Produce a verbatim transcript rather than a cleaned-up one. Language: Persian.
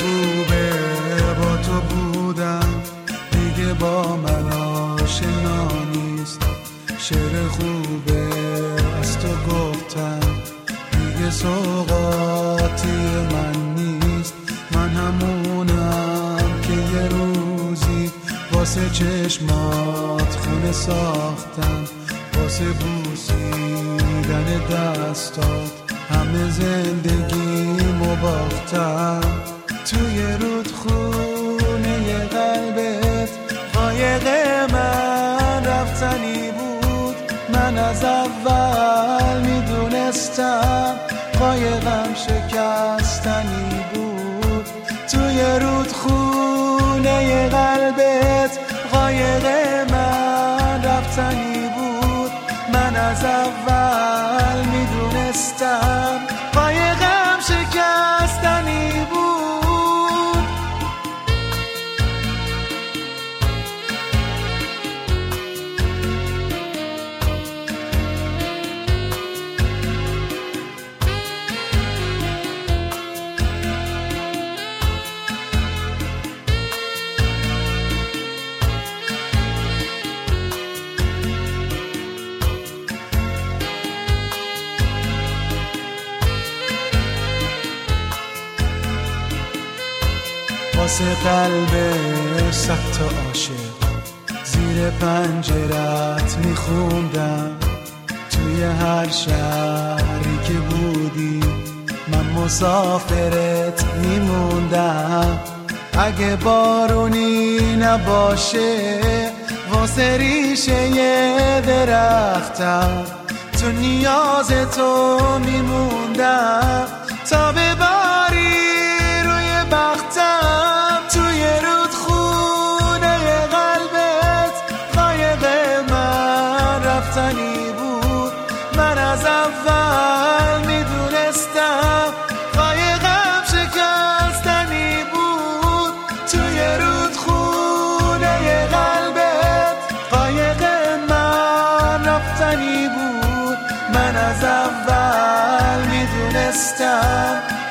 خوبه با تو بودم، دیگه با من آشنا نیست. شعر خوبه از تو گفتم، دیگه سوغاتی من نیست. من همونم که یه روزی واسه چشمات خونه ساختم، واسه بوسیدن دستات همه زندگیمو باختم. توی رودخونه قلبت قایق من رفتنی بود، من از اول میدونستم قایقم شکستنی بود. توی رودخونه قلبت قایق من رفتنی بود، من از اول میدونستم قایقم شکستنی بود. واسه قلب صد تا عاشق زیر پنجرت میخوندم. توی هر شهری که بودی من مسافرت میموندم. اگه بارونی نباشه واسه ریشه یه درختم، تو نیاز تو میموندم تا بباری روی بختم. توی رودخونه قلبت قایق من رفتنی بود، من از اول میدونستم قایقم شکستنی بود. توی رودخونه قلبت قایق من رفتنی بود، من از اول میدونستم